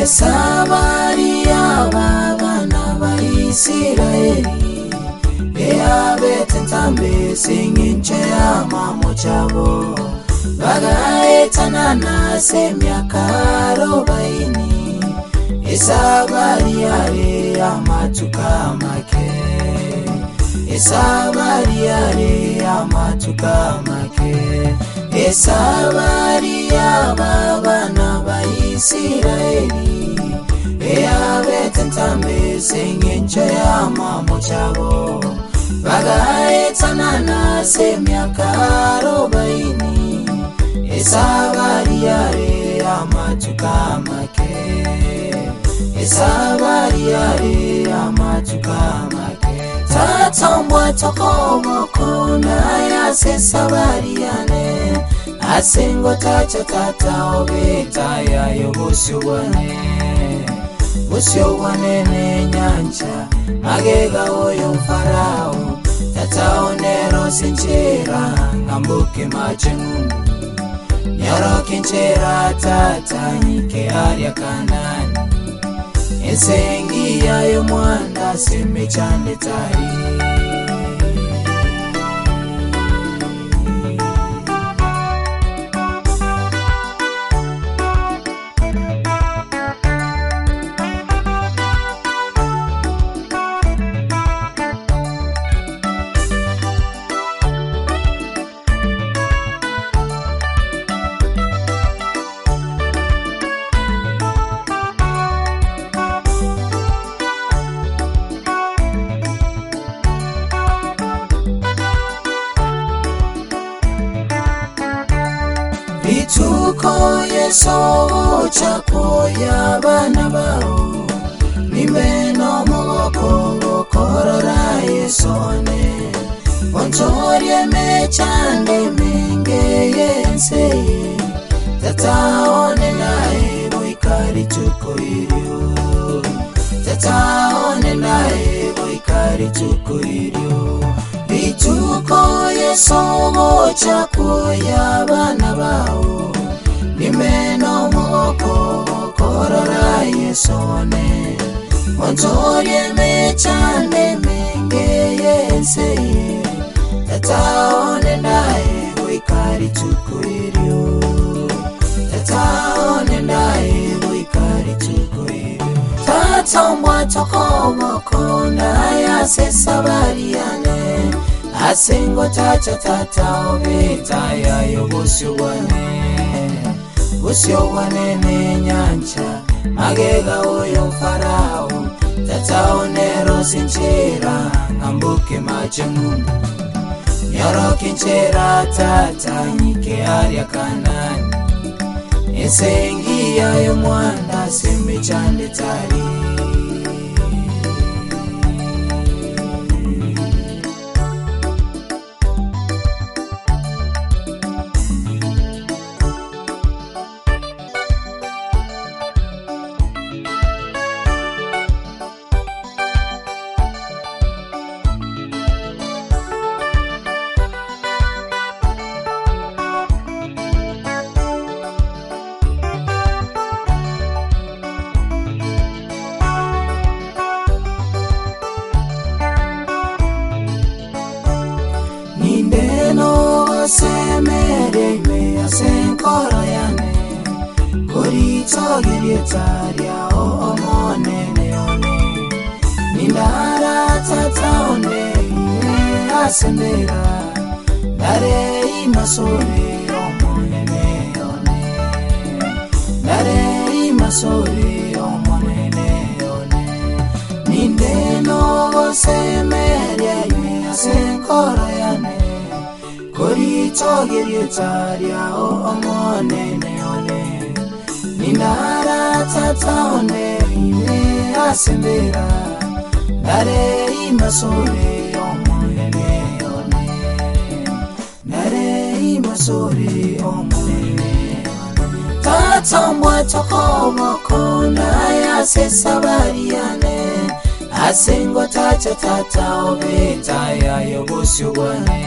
Esabariya babana ba Israeli Eabete ntambe singinche ya mamo chabo Bagaetana na semyaka 40 Esabariya re amatuka make Esabariya re amatuka make Esabariya babana ba Israeli Eabete ntambe singinche ya mamo chabo Bagaetana na semyaka 40 Esabariya re amatuka make Esabariya re amatuka make Tatambwa tokobo na ya Esabariya ne Asengo tacha tata obeta ya yobusiwane Busiwane ne nyanja Magega oyo mfarao Tata onero sinchera Ngambuke machengundu Nyoro kinchera tata Nike aria kanani Ensengi ya yo mwanda Semechande tari Vituko yeso chako ya bana bao Nimeno mwoko korora yesone Ontorie mechande menge yenseye Tata one nae boikari chuko irio Tata one nae boikari chuko irio Vituko yeso chako ya bana bao Nimeno mwoko korora yesone Ontorie mechande menge yenseye Tata one nae boikari chuko irio Tata one nae boikari chuko irio Tata mbwa tokobo na ya Esabariya ne Asengo tacha tata obeta ya yobusiwane Busiwane ne nyanja Magega oyo mfarao Tata onero sinchera Ngambuke machengundu Nyoro kinchera tata Nike aria kanani Ensengi ya yo mwanda Semechande tari Semere me asenkoro yane Korito girietaria o monene one Nindara tata one asemera Dare imasore o monene one Dare imasore o monene one Nindeno semere me asenkoro yane Korito girietaria o monene one Nindara tata one asembera Dare imasore o monene one Dare imasore o monene one Tata mbwa tokobo na ya Esabariya ne Asengo tacha tata obeta ya yobusiwane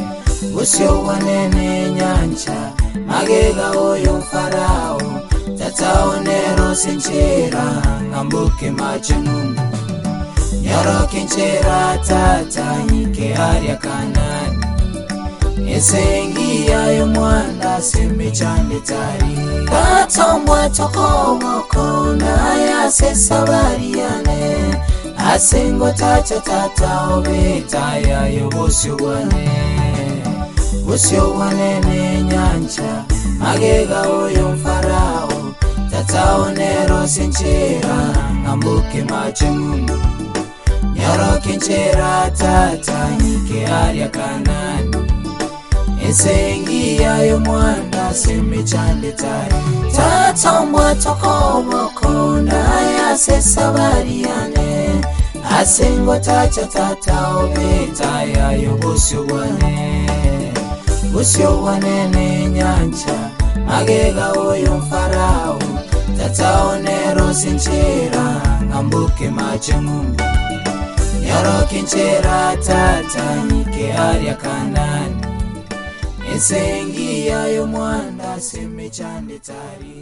Busiwane ne nyanja Magega oyo mfarao tataonero sinchera ngambuke machenungu Nyoroke nchera tata nyike arya Kanani Esengi yayo mwanda semechande tari Katombwa tokoboko na ya sesabariane Asengo tacha tata obeta yayo Bosyo wane ne nyancha Magega oyo mfarao Tataonero sinchera ngambuke machenungu Nyoroke nchera tata nyike arya Kanani Esengi yayo mwanda semechande tari Tatombwa tokoboko na ya sesabariane Asengo tacha tata obeta yayo Bosyo wane ne nyancha Magega oyo mfarao Tataonero sinchera ngambuke machenungu Nyoroke nchera tata nyike arya Kanani Esengi yayo mwanda semechande tari